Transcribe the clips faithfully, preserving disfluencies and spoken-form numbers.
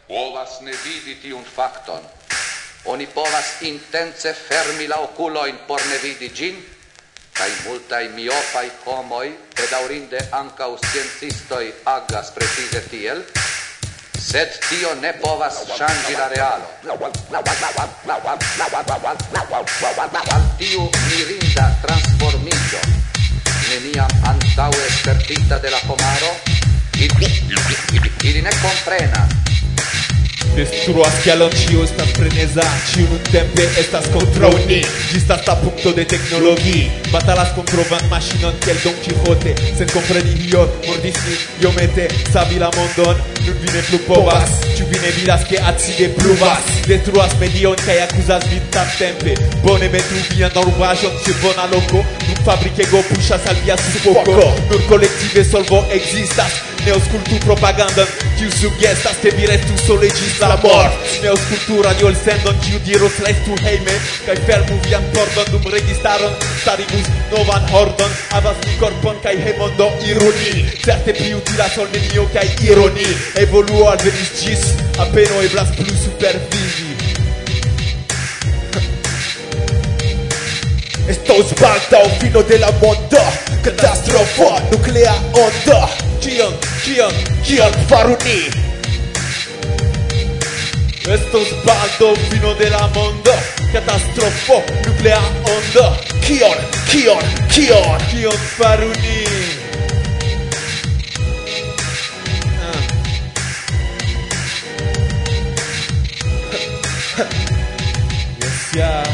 Povas ne vidi tiun fakton. Oni povas intense fermi la oculoin por ne vidi gin, kai multai miopaj homoj, bedaŭrinde ankaŭ sciencistoj agas precize tiel, sed tio ne povas ŝanĝi la realo. Al tiu mirinda transformiĝo, neniam antaŭe spertita de la homaro, ili ne komprenas. Destruas kialon ĉio estas freneza, ĉiu nuntempe estas kontraŭ ni. Ĝi estas la punkto de teknologii. Batalas kontraŭ maŝinon kiel Don Quijote, sen kompreni ion, mordis nin iomete, savi la mondon, nun vi ne plu povas. Ĉu vi ne vidas ke acide pluvas? Detruas medion kaj akuzas vin samtempe. Bone metu vian urbaĵon ĉe bona loko, dum fabrikego puŝas al via sufoko. Nur kolektive solvo ekzistas. Ne aŭskultu propagandan, kiu sugestas ke vi restu sole ĝis la mort. Ne aŭskultu radioelsendon, kiu diros restu hejme, kaj fermu vian pordon dum registaron starigus novan hordon. Havas ni korpon kaj hejmon do iru ni. Certe pli utilas ol nenio kaj ironi. Evoluo alvenis ĝis, apeno eblas plu supervivi. Estos baldaŭ fino de la mondo, katastrofo nuklea ondo. Kion, kion, kion faru ni? Estos baldaŭ fino de la mondo, katastrofo nuklea ondo. Kion, kion, kion, kion faru ni? Ah. Yes, yeah.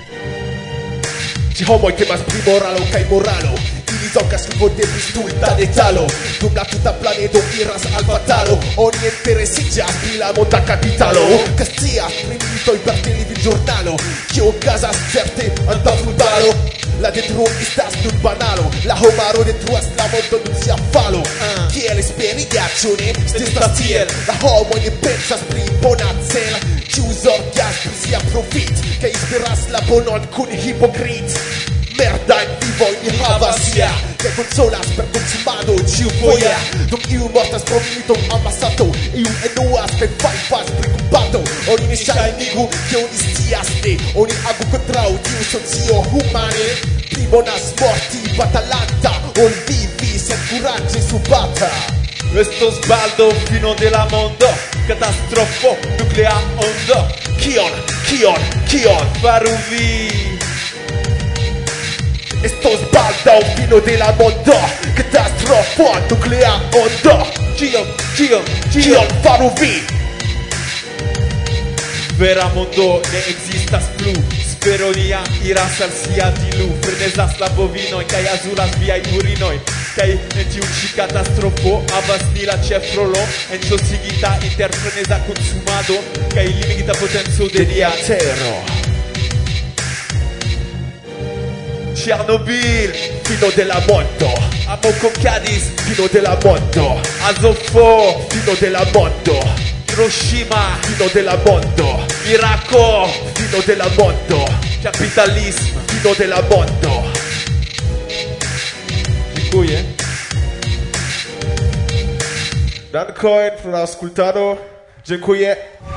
Ci homoj temas pri moralo kaj moralo. Ili zokas de stulta detalo. Dum la tuta planedo iras al fatalo. Oni interesiĝas pri la monda kapitalo. Kaj scias pri militoj per televidĵurnalo. Kio okazas certe antaŭ futalo. La detruo estas nun banalo. La homaro detruas la mondon dum sia falo. Kiel esperiga, ĉu ne? Estas tiel. La homoj ne pensas pri bona cel. Ĉiu zorgas pri sia profit, kaj esperas la bonon kun hipokrit. Merdajn vivojn ni havas ja, kaj konsolas per konsumado ĉiufoje. Dum iu mortas pro milito ambasato, iu enuas kaj fajfas pri kompato. Oni ne ŝajnigu, ke oni scias ne. Oni agu kontraŭ tiu socio humane. Pli bonas morti batalanta, ol vivi senkuraĝe subata. Estos baldaŭ fino de la mondo, katastrofo nuklea ondo. Kion, kion, kion faru vi? Estos baldaŭ fino de la mondo, katastrofo nuklea ondo. Kion, kion, kion faru vi? Vera mondo ne ekzistas plu. Spero nia iras al sia dilu. Frenezas la bovinoj kaj azuras viaj urinoj. Kaj en tiu ĉi katastrofo havas ni la ĉefrolo, enĉosigita inter freneza konsumado kaj limigita potenco de nia tero. Chernobyl, fino de la mondo. Amokonkadis, fino de la mondo. Azofo, fino de la mondo. Hiroshima, fino de la mondo. Irako, fino de la mondo. Capitalismo, fino de la mondo. Dziękuję. Dankoin pro la ascoltado. Dziękuję.